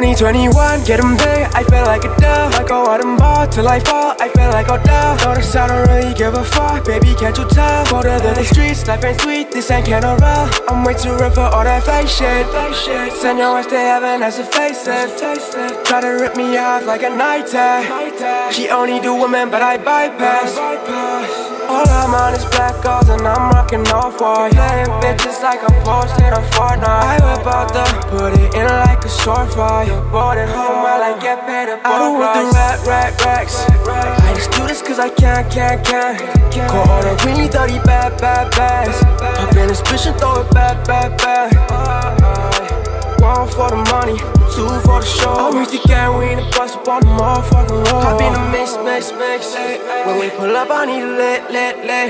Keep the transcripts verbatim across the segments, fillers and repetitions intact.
Only twenty-one, get them big, I feel like a dove. Might go out and ball till I fall, I feel like Odell. Notice I don't really give a fuck, baby, can't you tell? Colder than the streets, life ain't sweet, this ain't Cannarell. I'm way too real for all that fake shit. Send your ass to heaven as a facelift. Try to rip me off like a night tag. She only do women, but I bypass. All I'm on is black girls and I'm rockin' off white. Playing bitches like I'm posted on Fortnite. I whip out the, put it in like a sword fight. Bored at home while I get paid a I don't want the rat, rat, racks. I just do this cause I can, can, can. Call all the greeny, dirty, bad, bad, bags. Hop in this bitch and throw it back, back, back. One for the money, two for the show. I'm with the gang, we in the bus up on the motherfucking road. Hop in the mix, mix, mix. When we pull up, I need a lit, lit, lit.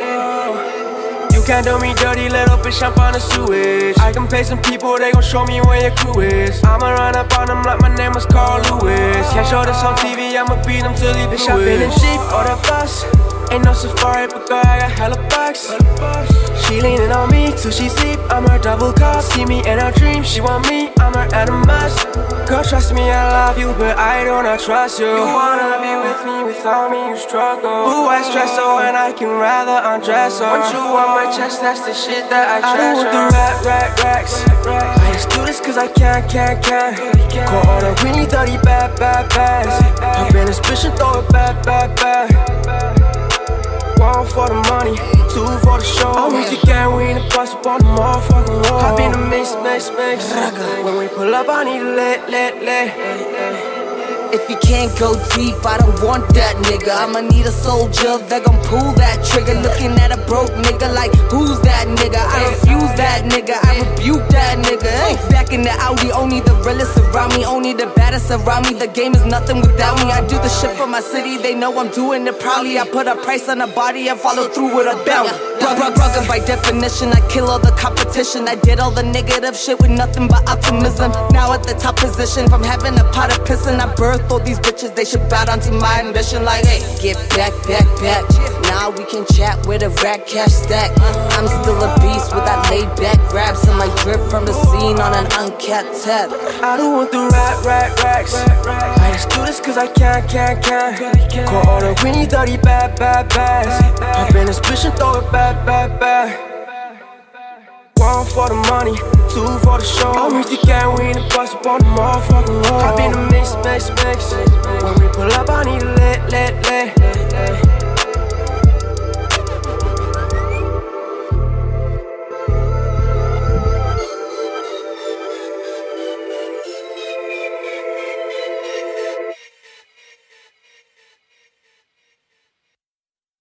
You can't do me dirty, little bitch, I'm on the sewage. I can pay some people, they gon' show me where your crew is. I'ma run up on them like my name was Carl Lewis. Can't show this on T V, I'ma beat them till they do it. Bitch, I've been in Jeep or the bus. Ain't no safari, but girl, I got hella bucks. She leaning on me till she sleep, I'm her double cup. See me in her dreams, she want me, I'm her animus. Girl, trust me, I love you, but I do not trust you. You wanna be with me, without me you struggle. Ooh, I stress so and I can rather undress her. Want you on my chest, that's the shit that I treasure. I don't want the rat, rat, racks. I just do this cause I can, can, can. Call all the greeny, dirty, bad, bad, bags. Hop in this bitch and throw it back, back, back. One for the money, two for the show. I'm with the gang, we in the bus up on the motherfucking road. Hop in the mix, mix, mix. When we pull up, I need a lit, lit, lit. If you can't go deep, I don't want that nigga. I'ma need a soldier that gon' pull that trigger. Looking at a broke nigga like, who's that nigga? I refuse that nigga, I rebuke that nigga. Hey, back in the Audi, only the realest around me, only the baddest around me. The game is nothing without me. I do the shit for my city, they know I'm doing it proudly. I put a price on a body and follow through with a bounty. Rugged by definition, I kill all the competition. I did all the negative shit with nothing but optimism. Now at the top position, from having a pot of pissin', I birthed all these bitches, they should bow down to my ambition. Like, hey, get back, back, back. Now we can chat with a rat cash stack. I'm still a beast with that laid back grabs and my drip from the scene on an uncapped tab. I don't want the rat, rat, racks. I just do this cause I can, can, can. Call all the greeny, dirty, bad, bad, bags. Hop in this bitch and throw it back, back, back. One for the money, two for the show. I'm with the gang, we in the bus up on the motherfucking road. Hop in the mix, mix, mix. When we pull up, I need a lit, lit, lit.